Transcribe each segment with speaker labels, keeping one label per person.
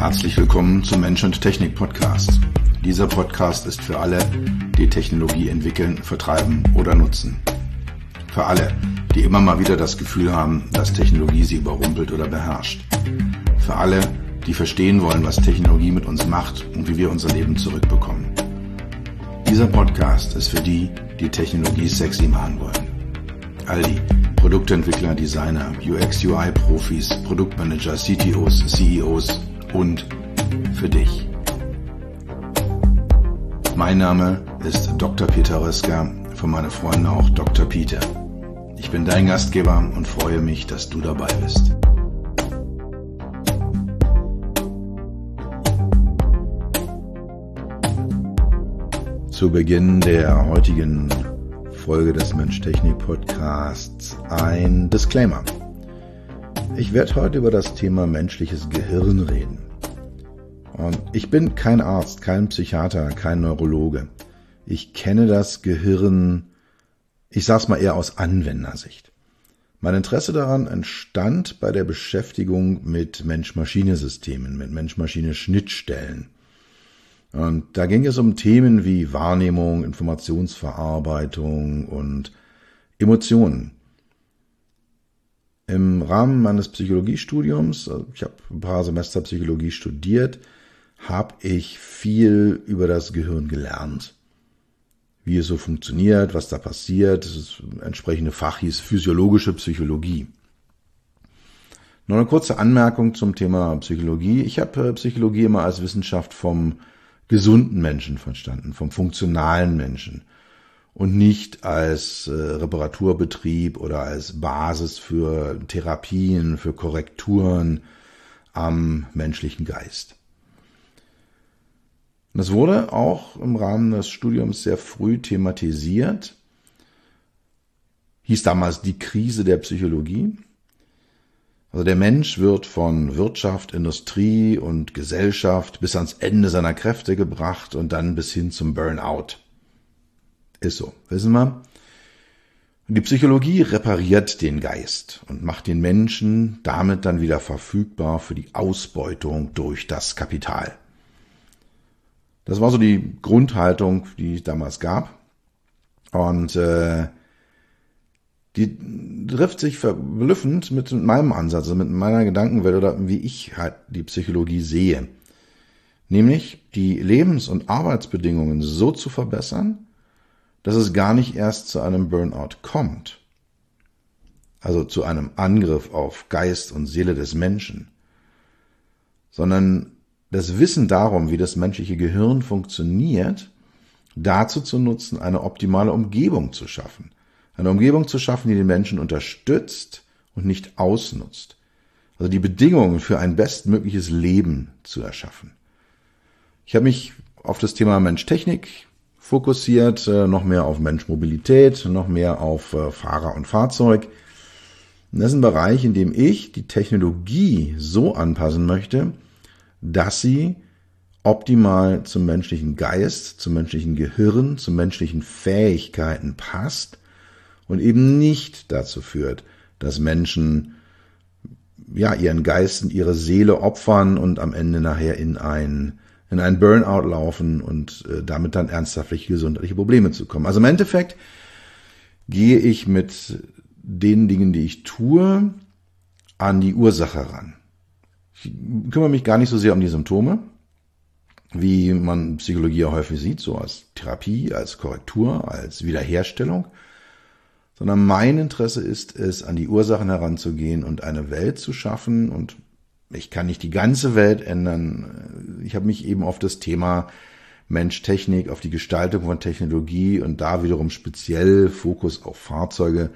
Speaker 1: Herzlich willkommen zum Mensch und Technik Podcast. Dieser Podcast ist für alle, die Technologie entwickeln, vertreiben oder nutzen. Für alle, die immer mal wieder das Gefühl haben, dass Technologie sie überrumpelt oder beherrscht. Für alle, die verstehen wollen, was Technologie mit uns macht und wie wir unser Leben zurückbekommen. Dieser Podcast ist für die, die Technologie sexy machen wollen. All die Produktentwickler, Designer, UX-UI-Profis, Produktmanager, CTOs, CEOs und für dich. Mein Name ist Dr. Peter Röska, für meine Freunde auch Dr. Peter. Ich bin dein Gastgeber und freue mich, dass du dabei bist. Zu Beginn der heutigen Folge des Mensch-Technik-Podcasts ein Disclaimer. Ich werde heute über das Thema menschliches Gehirn reden. Und ich bin kein Arzt, kein Psychiater, kein Neurologe. Ich kenne das Gehirn, ich sag's mal eher aus Anwendersicht. Mein Interesse daran entstand bei der Beschäftigung mit Mensch-Maschine-Systemen, mit Mensch-Maschine-Schnittstellen. Und da ging es um Themen wie Wahrnehmung, Informationsverarbeitung und Emotionen. Im Rahmen meines Psychologiestudiums, ich habe ein paar Semester Psychologie studiert, habe ich viel über das Gehirn gelernt. Wie es so funktioniert, was da passiert. Das entsprechende Fach hieß physiologische Psychologie. Noch eine kurze Anmerkung zum Thema Psychologie. Ich habe Psychologie immer als Wissenschaft vom gesunden Menschen verstanden, vom funktionalen Menschen und nicht als Reparaturbetrieb oder als Basis für Therapien, für Korrekturen am menschlichen Geist. Und das wurde auch im Rahmen des Studiums sehr früh thematisiert, hieß damals die Krise der Psychologie. Also der Mensch wird von Wirtschaft, Industrie und Gesellschaft bis ans Ende seiner Kräfte gebracht und dann bis hin zum Burnout. Ist so, wissen wir. Und die Psychologie repariert den Geist und macht den Menschen damit dann wieder verfügbar für die Ausbeutung durch das Kapital. Das war so die Grundhaltung, die es damals gab. Und die trifft sich verblüffend mit meinem Ansatz, also mit meiner Gedankenwelt oder wie ich halt die Psychologie sehe. Nämlich die Lebens- und Arbeitsbedingungen so zu verbessern, dass es gar nicht erst zu einem Burnout kommt. Also zu einem Angriff auf Geist und Seele des Menschen. Sondern das Wissen darum, wie das menschliche Gehirn funktioniert, dazu zu nutzen, eine optimale Umgebung zu schaffen. Eine Umgebung zu schaffen, die den Menschen unterstützt und nicht ausnutzt. Also die Bedingungen für ein bestmögliches Leben zu erschaffen. Ich habe mich auf das Thema Mensch-Technik fokussiert, noch mehr auf Mensch-Mobilität, noch mehr auf Fahrer und Fahrzeug. Und das ist ein Bereich, in dem ich die Technologie so anpassen möchte, dass sie optimal zum menschlichen Geist, zum menschlichen Gehirn, zu menschlichen Fähigkeiten passt und eben nicht dazu führt, dass Menschen ihren Geist und ihre Seele opfern und am Ende nachher in einen Burnout laufen und damit dann ernsthaftliche gesundheitliche Probleme zu kommen. Also im Endeffekt gehe ich mit den Dingen, die ich tue, an die Ursache ran. Ich kümmere mich gar nicht so sehr um die Symptome, wie man Psychologie ja häufig sieht, so als Therapie, als Korrektur, als Wiederherstellung, sondern mein Interesse ist es, an die Ursachen heranzugehen und eine Welt zu schaffen. Und ich kann nicht die ganze Welt ändern. Ich habe mich eben auf das Thema Mensch-Technik, auf die Gestaltung von Technologie und da wiederum speziell Fokus auf Fahrzeuge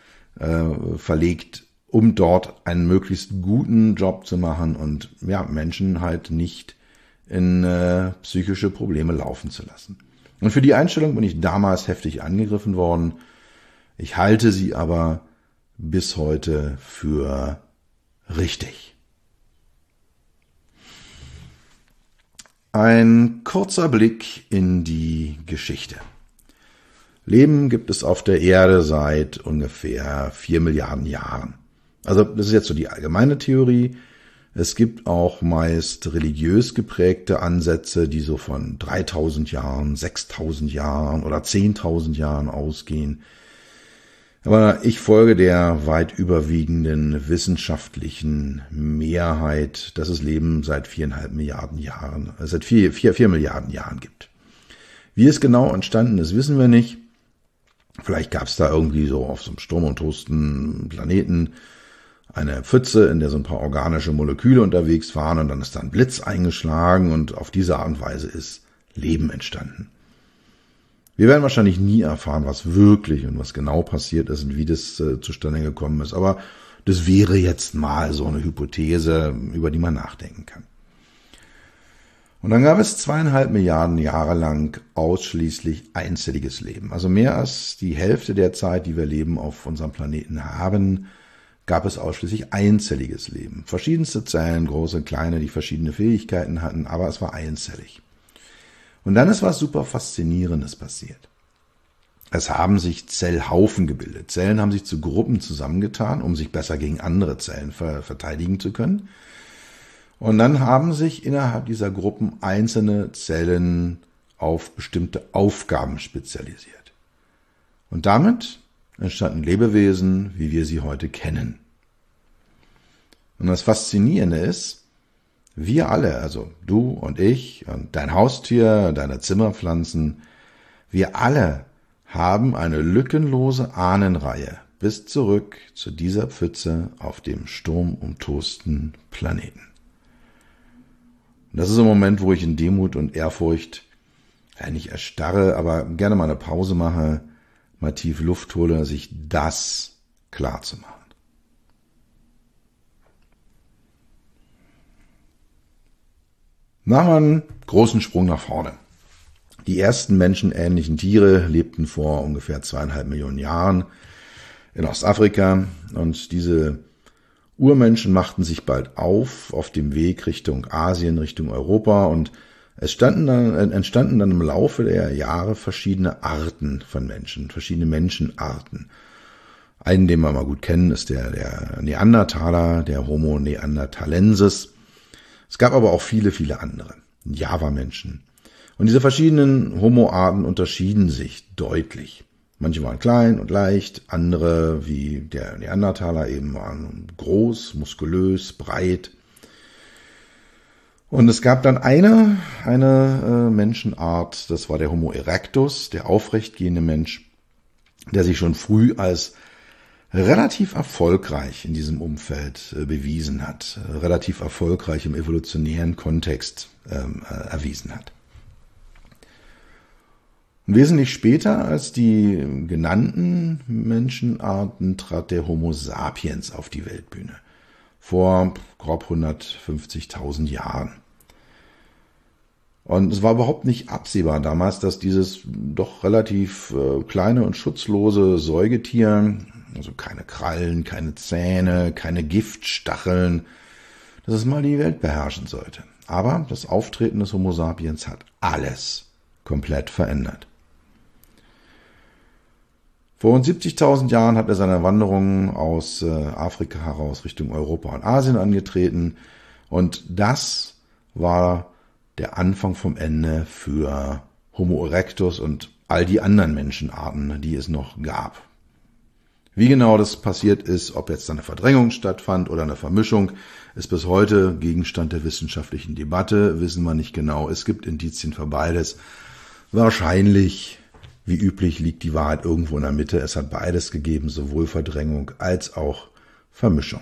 Speaker 1: verlegt, um dort einen möglichst guten Job zu machen und Menschen halt nicht in psychische Probleme laufen zu lassen. Und für die Einstellung bin ich damals heftig angegriffen worden. Ich halte sie aber bis heute für richtig. Ein kurzer Blick in die Geschichte. Leben gibt es auf der Erde seit ungefähr 4 Milliarden Jahren. Also das ist jetzt so die allgemeine Theorie. Es gibt auch meist religiös geprägte Ansätze, die so von 3000 Jahren, 6000 Jahren oder 10.000 Jahren ausgehen. Aber ich folge der weit überwiegenden wissenschaftlichen Mehrheit, dass es Leben seit 4,5 Milliarden Jahren, seit 4 Milliarden Jahren gibt. Wie es genau entstanden ist, wissen wir nicht. Vielleicht gab es da irgendwie so auf so einem sturmumtosten Planeten eine Pfütze, in der so ein paar organische Moleküle unterwegs waren und dann ist da ein Blitz eingeschlagen und auf diese Art und Weise ist Leben entstanden. Wir werden wahrscheinlich nie erfahren, was wirklich und was genau passiert ist und wie das zustande gekommen ist, aber das wäre jetzt mal so eine Hypothese, über die man nachdenken kann. Und dann gab es 2,5 Milliarden Jahre lang ausschließlich einzelliges Leben. Also mehr als die Hälfte der Zeit, die wir Leben auf unserem Planeten haben, gab es ausschließlich einzelliges Leben. Verschiedenste Zellen, große, kleine, die verschiedene Fähigkeiten hatten, aber es war einzellig. Und dann ist was super Faszinierendes passiert. Es haben sich Zellhaufen gebildet. Zellen haben sich zu Gruppen zusammengetan, um sich besser gegen andere Zellen verteidigen zu können. Und dann haben sich innerhalb dieser Gruppen einzelne Zellen auf bestimmte Aufgaben spezialisiert. Und damit entstanden Lebewesen, wie wir sie heute kennen. Und das Faszinierende ist, wir alle, also du und ich und dein Haustier, deine Zimmerpflanzen, wir alle haben eine lückenlose Ahnenreihe bis zurück zu dieser Pfütze auf dem sturmumtosten Planeten. Und das ist ein Moment, wo ich in Demut und Ehrfurcht, nicht erstarre, aber gerne mal eine Pause mache, mal tief Luft hole, sich das klar zu machen. Machen wir einen großen Sprung nach vorne. Die ersten menschenähnlichen Tiere lebten vor ungefähr 2,5 Millionen Jahren in Ostafrika und diese Urmenschen machten sich bald auf dem Weg Richtung Asien, Richtung Europa und es entstanden dann im Laufe der Jahre verschiedene Arten von Menschen, verschiedene Menschenarten. Einen, den wir mal gut kennen, ist der Neandertaler, der Homo neanderthalensis. Es gab aber auch viele, viele andere, Java-Menschen. Und diese verschiedenen Homo-Arten unterschieden sich deutlich. Manche waren klein und leicht, andere, wie der Neandertaler, eben waren groß, muskulös, breit. Und es gab dann eine Menschenart, das war der Homo erectus, der aufrechtgehende Mensch, der sich schon früh als relativ erfolgreich in diesem Umfeld bewiesen hat, relativ erfolgreich im evolutionären Kontext erwiesen hat. Und wesentlich später als die genannten Menschenarten trat der Homo sapiens auf die Weltbühne. Vor grob 150.000 Jahren. Und es war überhaupt nicht absehbar damals, dass dieses doch relativ kleine und schutzlose Säugetier, also keine Krallen, keine Zähne, keine Giftstacheln, dass es mal die Welt beherrschen sollte. Aber das Auftreten des Homo sapiens hat alles komplett verändert. Vor rund 70.000 Jahren hat er seine Wanderung aus Afrika heraus Richtung Europa und Asien angetreten. Und das war der Anfang vom Ende für Homo erectus und all die anderen Menschenarten, die es noch gab. Wie genau das passiert ist, ob jetzt eine Verdrängung stattfand oder eine Vermischung, ist bis heute Gegenstand der wissenschaftlichen Debatte, wissen wir nicht genau. Es gibt Indizien für beides. Wahrscheinlich, wie üblich, liegt die Wahrheit irgendwo in der Mitte. Es hat beides gegeben, sowohl Verdrängung als auch Vermischung.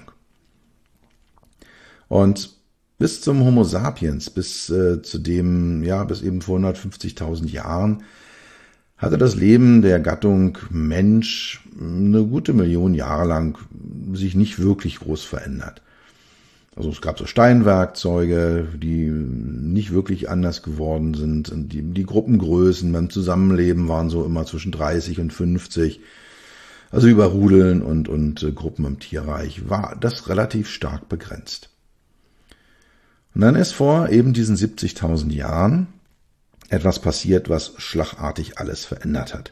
Speaker 1: Und bis zum Homo sapiens, bis eben vor 150.000 Jahren, hatte das Leben der Gattung Mensch eine gute Million Jahre lang sich nicht wirklich groß verändert. Also es gab so Steinwerkzeuge, die nicht wirklich anders geworden sind. Und die Gruppengrößen beim Zusammenleben waren so immer zwischen 30 und 50. Also über Rudeln und Gruppen im Tierreich war das relativ stark begrenzt. Und dann ist vor eben diesen 70.000 Jahren etwas passiert, was schlagartig alles verändert hat.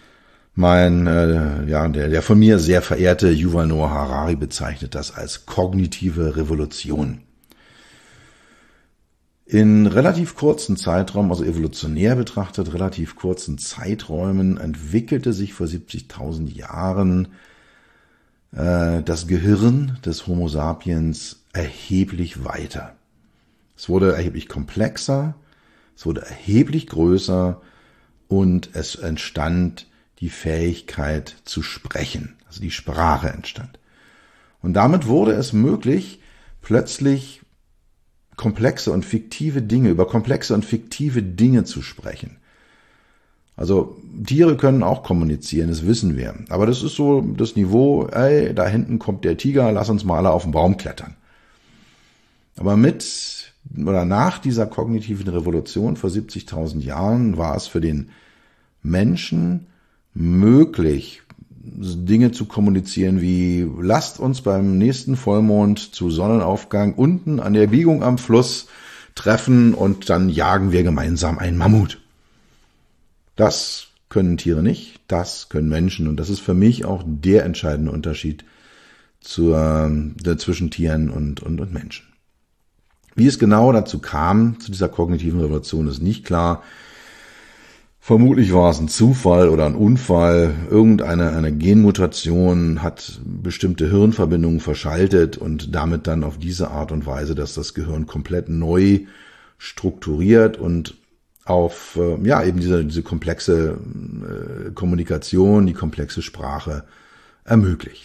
Speaker 1: Der von mir sehr verehrte Yuval Noah Harari bezeichnet das als kognitive Revolution. In relativ kurzen Zeitraum, also evolutionär betrachtet, relativ kurzen Zeiträumen entwickelte sich vor 70.000 Jahren das Gehirn des Homo sapiens erheblich weiter. Es wurde erheblich komplexer, es wurde erheblich größer und es entstand die Fähigkeit zu sprechen, also die Sprache entstand. Und damit wurde es möglich, plötzlich komplexe und fiktive Dinge, über komplexe und fiktive Dinge zu sprechen. Also Tiere können auch kommunizieren, das wissen wir. Aber das ist so das Niveau, ey, da hinten kommt der Tiger, lass uns mal alle auf den Baum klettern. Aber mit oder nach dieser kognitiven Revolution vor 70.000 Jahren war es für den Menschen möglich, Dinge zu kommunizieren wie, lasst uns beim nächsten Vollmond zu Sonnenaufgang unten an der Biegung am Fluss treffen und dann jagen wir gemeinsam einen Mammut. Das können Tiere nicht, das können Menschen. Und das ist für mich auch der entscheidende Unterschied zwischen Tieren und Menschen. Wie es genau dazu kam, zu dieser kognitiven Revolution, ist nicht klar. Vermutlich war es ein Zufall oder ein Unfall. Eine Genmutation hat bestimmte Hirnverbindungen verschaltet und damit dann auf diese Art und Weise, dass das Gehirn komplett neu strukturiert und auf eben diese komplexe Kommunikation, die komplexe Sprache ermöglicht.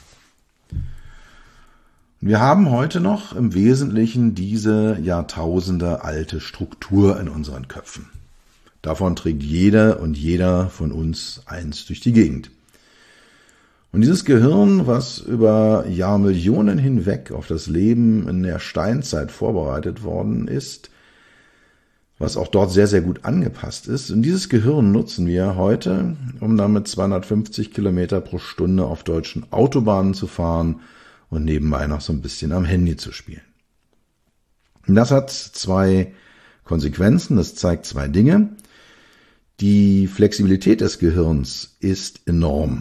Speaker 1: Wir haben heute noch im Wesentlichen diese Jahrtausende alte Struktur in unseren Köpfen. Davon trägt jeder und jeder von uns eins durch die Gegend. Und dieses Gehirn, was über Jahrmillionen hinweg auf das Leben in der Steinzeit vorbereitet worden ist, was auch dort sehr, sehr gut angepasst ist. Und dieses Gehirn nutzen wir heute, um damit 250 Kilometer pro Stunde auf deutschen Autobahnen zu fahren und nebenbei noch so ein bisschen am Handy zu spielen. Und das hat zwei Konsequenzen, das zeigt zwei Dinge. Die Flexibilität des Gehirns ist enorm.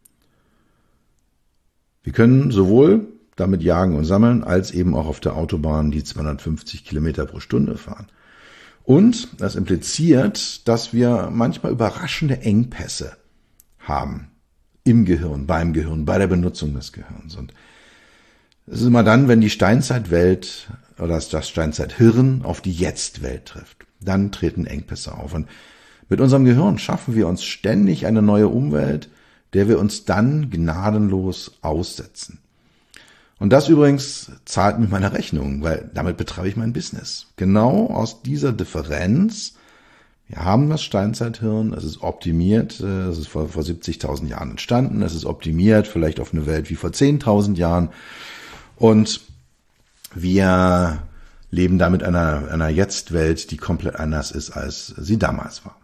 Speaker 1: Wir können sowohl damit jagen und sammeln, als eben auch auf der Autobahn die 250 Kilometer pro Stunde fahren. Und das impliziert, dass wir manchmal überraschende Engpässe haben im Gehirn, bei der Benutzung des Gehirns. Und es ist immer dann, wenn die Steinzeitwelt oder das Steinzeithirn auf die Jetztwelt trifft. Dann treten Engpässe auf. Und mit unserem Gehirn schaffen wir uns ständig eine neue Umwelt, der wir uns dann gnadenlos aussetzen. Und das übrigens zahlt mir meine Rechnung, weil damit betreibe ich mein Business. Genau aus dieser Differenz, wir haben das Steinzeithirn, es ist optimiert, es ist vor 70.000 Jahren entstanden, es ist optimiert vielleicht auf eine Welt wie vor 10.000 Jahren und wir leben damit einer Jetztwelt, die komplett anders ist, als sie damals war.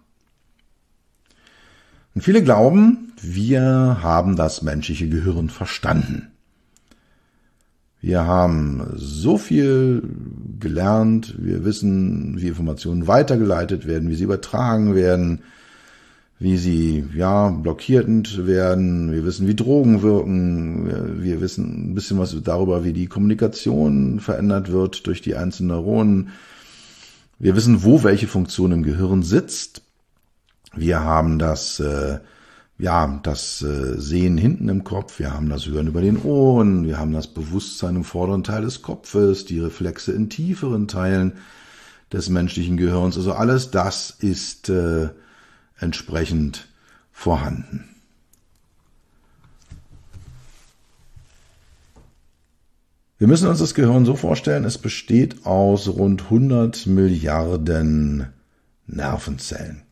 Speaker 1: Und viele glauben, wir haben das menschliche Gehirn verstanden. Wir haben so viel gelernt, wir wissen, wie Informationen weitergeleitet werden, wie sie übertragen werden, wie sie blockierend werden, wir wissen, wie Drogen wirken, wir wissen ein bisschen was darüber, wie die Kommunikation verändert wird durch die einzelnen Neuronen. Wir wissen, wo welche Funktion im Gehirn sitzt. Wir haben das Sehen hinten im Kopf, wir haben das Hören über den Ohren, wir haben das Bewusstsein im vorderen Teil des Kopfes, die Reflexe in tieferen Teilen des menschlichen Gehirns. Also alles das ist entsprechend vorhanden. Wir müssen uns das Gehirn so vorstellen, es besteht aus rund 100 Milliarden Nervenzellen.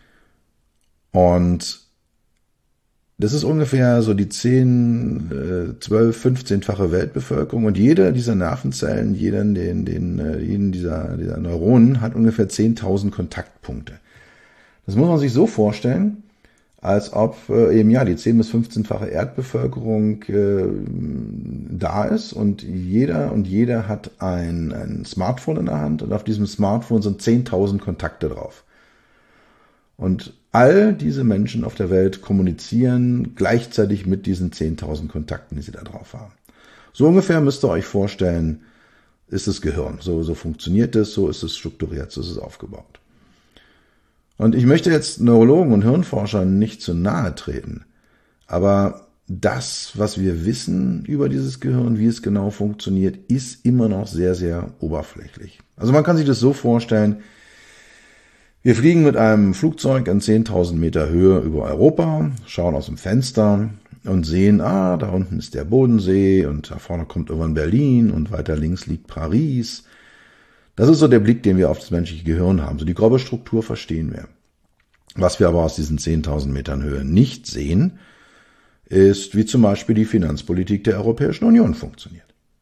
Speaker 1: Und das ist ungefähr so die 10, 12, 15-fache Weltbevölkerung und jede dieser Nervenzellen, jeden dieser Neuronen hat ungefähr 10.000 Kontaktpunkte. Das muss man sich so vorstellen, als ob die 10 bis 15-fache Erdbevölkerung da ist und jeder hat ein Smartphone in der Hand und auf diesem Smartphone sind 10.000 Kontakte drauf. Und all diese Menschen auf der Welt kommunizieren gleichzeitig mit diesen 10.000 Kontakten, die sie da drauf haben. So ungefähr müsst ihr euch vorstellen, ist das Gehirn. So funktioniert es, so ist es strukturiert, so ist es aufgebaut. Und ich möchte jetzt Neurologen und Hirnforschern nicht zu nahe treten, aber das, was wir wissen über dieses Gehirn, wie es genau funktioniert, ist immer noch sehr, sehr oberflächlich. Also man kann sich das so vorstellen, wir fliegen mit einem Flugzeug in 10.000 Meter Höhe über Europa, schauen aus dem Fenster und sehen, da unten ist der Bodensee und da vorne kommt irgendwann Berlin und weiter links liegt Paris. Das ist so der Blick, den wir auf das menschliche Gehirn haben. So die grobe Struktur verstehen wir. Was wir aber aus diesen 10.000 Metern Höhe nicht sehen, ist, wie zum Beispiel die Finanzpolitik der Europäischen Union funktioniert.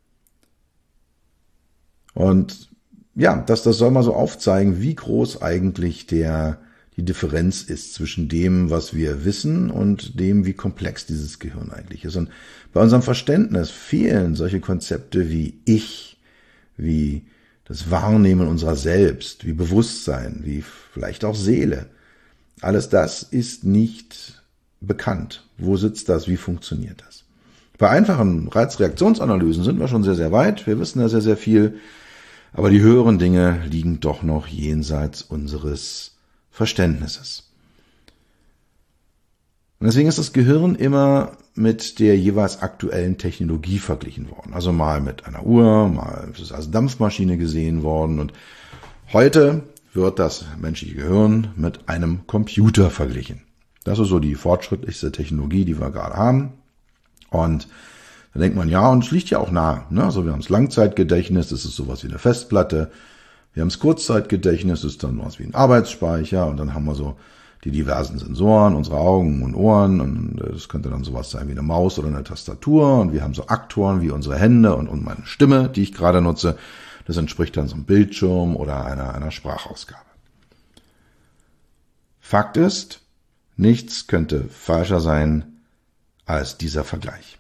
Speaker 1: Und ja, das soll mal so aufzeigen, wie groß eigentlich die Differenz ist zwischen dem, was wir wissen und dem, wie komplex dieses Gehirn eigentlich ist. Und bei unserem Verständnis fehlen solche Konzepte wie Ich, wie das Wahrnehmen unserer selbst, wie Bewusstsein, wie vielleicht auch Seele. Alles das ist nicht bekannt. Wo sitzt das? Wie funktioniert das? Bei einfachen Reizreaktionsanalysen sind wir schon sehr, sehr weit. Wir wissen ja sehr, sehr viel. Aber die höheren Dinge liegen doch noch jenseits unseres Verständnisses. Und deswegen ist das Gehirn immer mit der jeweils aktuellen Technologie verglichen worden. Also mal mit einer Uhr, mal ist es als Dampfmaschine gesehen worden. Und heute wird das menschliche Gehirn mit einem Computer verglichen. Das ist so die fortschrittlichste Technologie, die wir gerade haben. Und da denkt man, ja, und es liegt ja auch nahe. Ne? Also wir haben das Langzeitgedächtnis, das ist sowas wie eine Festplatte. Wir haben das Kurzzeitgedächtnis, das ist dann was wie ein Arbeitsspeicher. Und dann haben wir so die diversen Sensoren, unsere Augen und Ohren. Und das könnte dann sowas sein wie eine Maus oder eine Tastatur. Und wir haben so Aktoren wie unsere Hände und meine Stimme, die ich gerade nutze. Das entspricht dann so einem Bildschirm oder einer Sprachausgabe. Fakt ist, nichts könnte falscher sein als dieser Vergleich.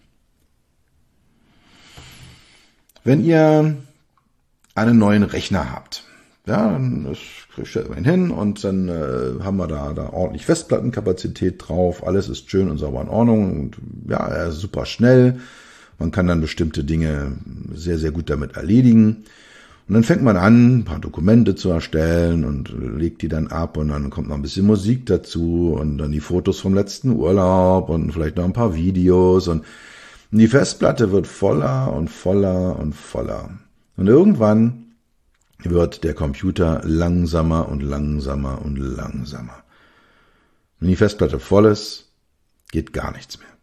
Speaker 1: Wenn ihr einen neuen Rechner habt, ja, dann stellt man ihn hin und dann haben wir da ordentlich Festplattenkapazität drauf, alles ist schön und sauber in Ordnung und ja, er ist super schnell, man kann dann bestimmte Dinge sehr, sehr gut damit erledigen. Und dann fängt man an, ein paar Dokumente zu erstellen und legt die dann ab und dann kommt noch ein bisschen Musik dazu und dann die Fotos vom letzten Urlaub und vielleicht noch ein paar Videos und die Festplatte wird voller und voller und voller. Und irgendwann wird der Computer langsamer und langsamer und langsamer. Wenn die Festplatte voll ist, geht gar nichts mehr.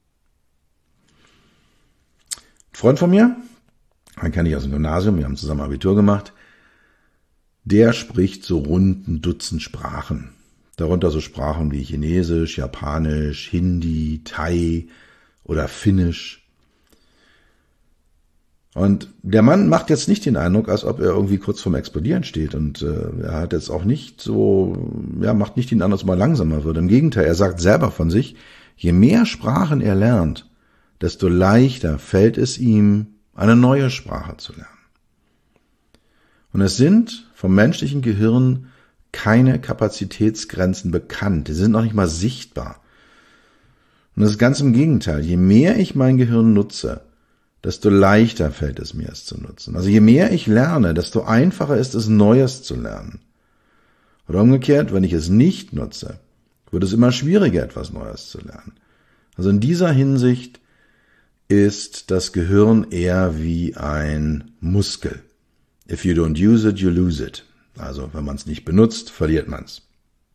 Speaker 1: Ein Freund von mir, den kenne ich aus dem Gymnasium, wir haben zusammen Abitur gemacht, der spricht so rund ein Dutzend Sprachen. Darunter so Sprachen wie Chinesisch, Japanisch, Hindi, Thai oder Finnisch. Und der Mann macht jetzt nicht den Eindruck, als ob er irgendwie kurz vorm Explodieren steht. Und er hat jetzt auch nicht so, macht nicht den Eindruck, dass er mal langsamer wird. Im Gegenteil, er sagt selber von sich, je mehr Sprachen er lernt, desto leichter fällt es ihm, eine neue Sprache zu lernen. Und es sind vom menschlichen Gehirn keine Kapazitätsgrenzen bekannt. Die sind noch nicht mal sichtbar. Und das ist ganz im Gegenteil. Je mehr ich mein Gehirn nutze, desto leichter fällt es mir, es zu nutzen. Also je mehr ich lerne, desto einfacher ist es, Neues zu lernen. Oder umgekehrt, wenn ich es nicht nutze, wird es immer schwieriger, etwas Neues zu lernen. Also in dieser Hinsicht ist das Gehirn eher wie ein Muskel. If you don't use it, you lose it. Also wenn man es nicht benutzt, verliert man es.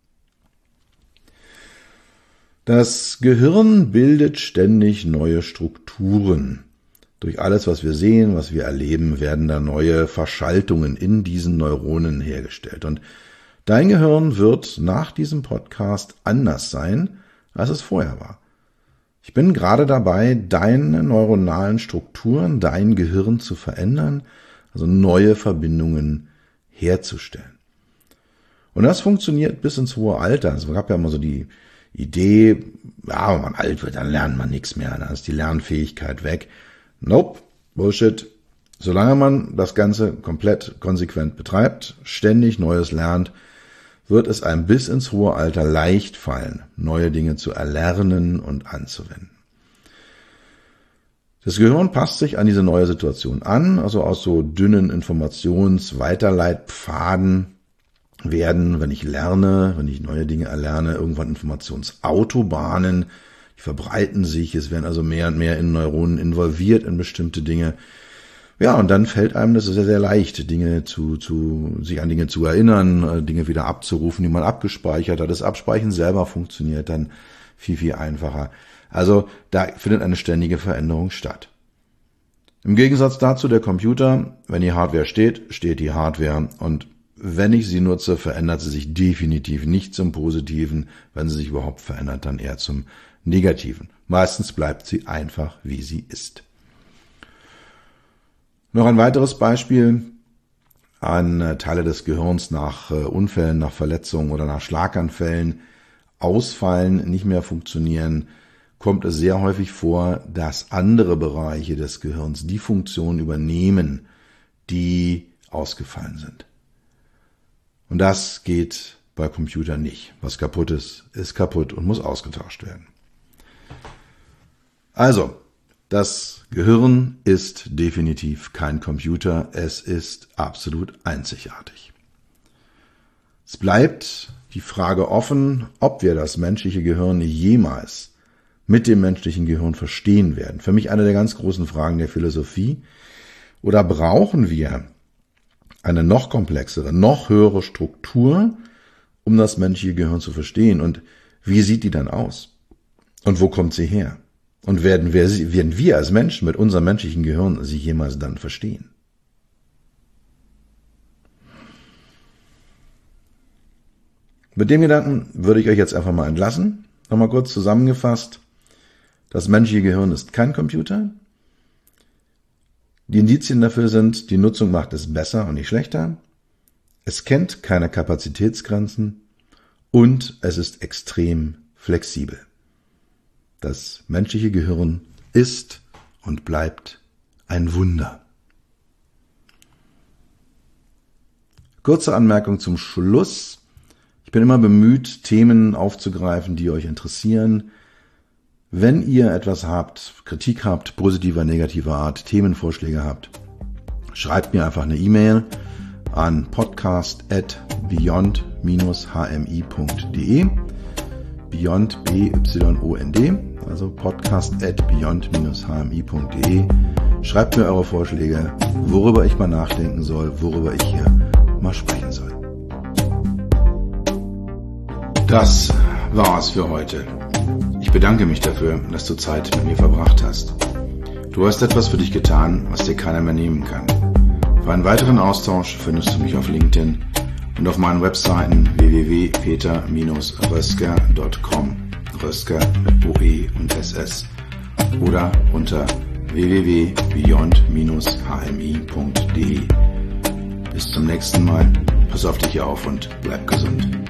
Speaker 1: Das Gehirn bildet ständig neue Strukturen. Durch alles, was wir sehen, was wir erleben, werden da neue Verschaltungen in diesen Neuronen hergestellt. Und dein Gehirn wird nach diesem Podcast anders sein, als es vorher war. Ich bin gerade dabei, deine neuronalen Strukturen, dein Gehirn zu verändern, also neue Verbindungen herzustellen. Und das funktioniert bis ins hohe Alter. Also es gab ja immer so die Idee, ja, wenn man alt wird, dann lernt man nichts mehr, dann ist die Lernfähigkeit weg. Nope, Bullshit. Solange man das Ganze komplett konsequent betreibt, ständig Neues lernt, wird es einem bis ins hohe Alter leicht fallen, neue Dinge zu erlernen und anzuwenden. Das Gehirn passt sich an diese neue Situation an, also aus so dünnen Informationsweiterleitpfaden werden, wenn ich lerne, wenn ich neue Dinge erlerne, irgendwann Informationsautobahnen, die verbreiten sich, es werden also mehr und mehr in Neuronen involviert in bestimmte Dinge. Ja, und dann fällt einem das sehr, sehr leicht, sich an Dinge zu erinnern, Dinge wieder abzurufen, die man abgespeichert hat. Das Abspeichern selber funktioniert dann viel, viel einfacher. Also da findet eine ständige Veränderung statt. Im Gegensatz dazu der Computer, wenn die Hardware steht, steht die Hardware. Und wenn ich sie nutze, verändert sie sich definitiv nicht zum Positiven. Wenn sie sich überhaupt verändert, dann eher zum Negativen. Meistens bleibt sie einfach, wie sie ist. Noch ein weiteres Beispiel an Teile des Gehirns nach Unfällen, nach Verletzungen oder nach Schlaganfällen ausfallen, nicht mehr funktionieren, kommt es sehr häufig vor, dass andere Bereiche des Gehirns die Funktion übernehmen, die ausgefallen sind. Und das geht bei Computern nicht. Was kaputt ist, ist kaputt und muss ausgetauscht werden. Also, das Gehirn ist definitiv kein Computer, es ist absolut einzigartig. Es bleibt die Frage offen, ob wir das menschliche Gehirn jemals mit dem menschlichen Gehirn verstehen werden. Für mich eine der ganz großen Fragen der Philosophie. Oder brauchen wir eine noch komplexere, noch höhere Struktur, um das menschliche Gehirn zu verstehen? Und wie sieht die dann aus? Und wo kommt sie her? Und werden wir als Menschen mit unserem menschlichen Gehirn sie jemals dann verstehen? Mit dem Gedanken würde ich euch jetzt einfach mal entlassen. Nochmal kurz zusammengefasst. Das menschliche Gehirn ist kein Computer. Die Indizien dafür sind, die Nutzung macht es besser und nicht schlechter. Es kennt keine Kapazitätsgrenzen und es ist extrem flexibel. Das menschliche Gehirn ist und bleibt ein Wunder. Kurze Anmerkung zum Schluss. Ich bin immer bemüht, Themen aufzugreifen, die euch interessieren. Wenn ihr etwas habt, Kritik habt, positiver, negativer Art, Themenvorschläge habt, schreibt mir einfach eine E-Mail an podcast@beyond-hmi.de. Beyond, B-Y-O-N-D, also podcast@beyond-hmi.de. Schreibt mir eure Vorschläge, worüber ich mal nachdenken soll, worüber ich hier mal sprechen soll. Das war's für heute. Ich bedanke mich dafür, dass du Zeit mit mir verbracht hast. Du hast etwas für dich getan, was dir keiner mehr nehmen kann. Für einen weiteren Austausch findest du mich auf LinkedIn und auf meinen Webseiten www.peter-rösker.com, Rösker mit OE und SS, oder unter www.beyond-hmi.de. Bis zum nächsten Mal, pass auf dich auf und bleib gesund.